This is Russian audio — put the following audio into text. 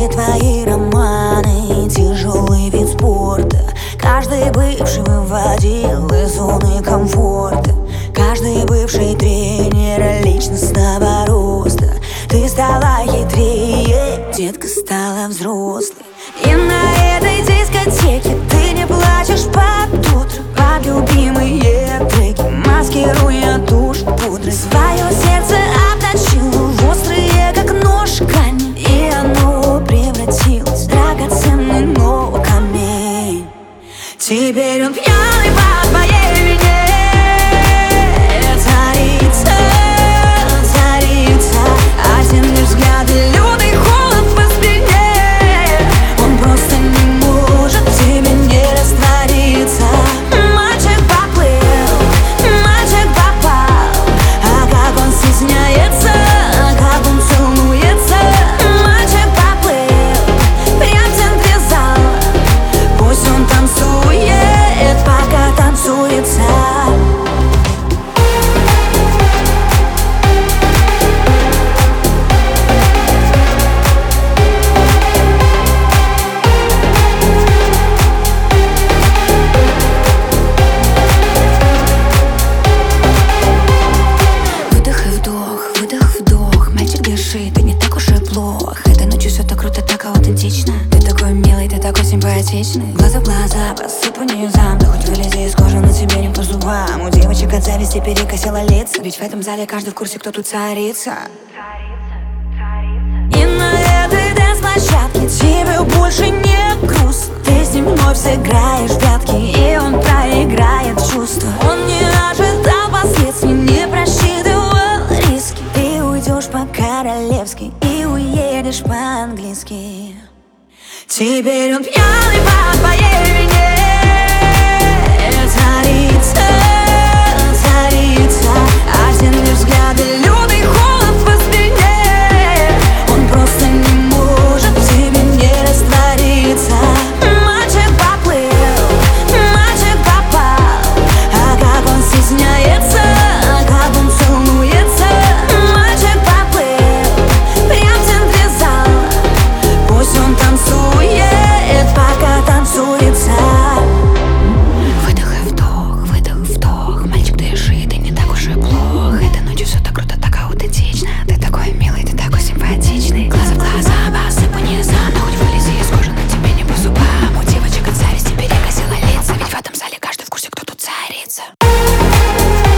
Все твои романы, тяжелый вид спорта. Каждый бывший выводил из зоны комфорта. Каждый бывший тренер личностного роста. Ты стала хитрее, детка стала взрослой. И на этой дискотеке ты не плачешь под утро, под любимые треки, маскируя тушь пудрой. Свое сердце обточила в острые, как нож, камень, и оно превратилось в драгоценный, но камень. Теперь он пьяный по твоей вине. Царица, царица, один лишь взгляд и лютый холод по спине. Он просто не может в тебе не раствориться. Мальчик поплыл, мальчик попал, а как он стесняется, а как он целуется. Мальчик поплыл, прям в центре зала. Пусть он танцует, пока танцуется. Ты не так уж и плох. Этой ночью все так круто, так аутентично. Ты такой милый, ты такой симпатичный. Глаза в глаза, посыпу низам. Да хоть вылези из кожи, на тебе не по зубам. У девочек от зависти перекосило лица. Ведь в этом зале каждый в курсе, кто тут царица. И на этой дэнс-площадке тебе больше не грустно. Ты с ним вновь сыграешь в прятки, и он проиграет чувства. Он не ожидал последствий, не просчитывал риски. Ты уйдешь по-королевски и уедешь по-английски. Теперь он пьяный по твоей вине. Царица, царица, один лишь взгляд и лютый холод по спине. Он просто не может в тебе не раствориться. Мальчик поплыл, мальчик попал, а как он стесняется, а как он целуется. Мальчик поплыл, прям в центре зала. Пусть он танцует, пока танцуется. Выдох и вдох, выдох, вдох. Мальчик, дыши, ты не так уж и плох. Этой ночью все так круто, так аутентично. Ты такой милый, ты такой симпатичный. Глаза в глаза, посыпу низам. Да хоть вылези из кожи, на тебе не по зубам. У девочек от зависти перекосило лица. Ведь в этом зале каждый в курсе, кто тут царица.